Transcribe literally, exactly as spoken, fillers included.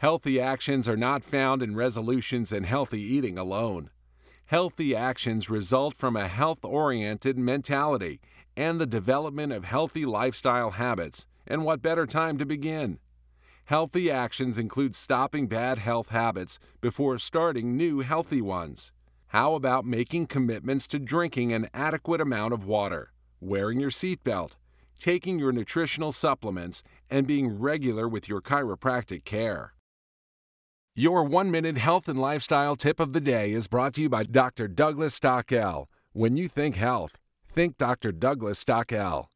Healthy actions are not found in resolutions and healthy eating alone. Healthy actions result from a health-oriented mentality and the development of healthy lifestyle habits, and what better time to begin? Healthy actions include stopping bad health habits before starting new healthy ones. How about making commitments to drinking an adequate amount of water, wearing your seatbelt, taking your nutritional supplements, and being regular with your chiropractic care? Your one-minute health and lifestyle tip of the day is brought to you by Doctor Douglas Stockel. When you think health, think Doctor Douglas Stockel.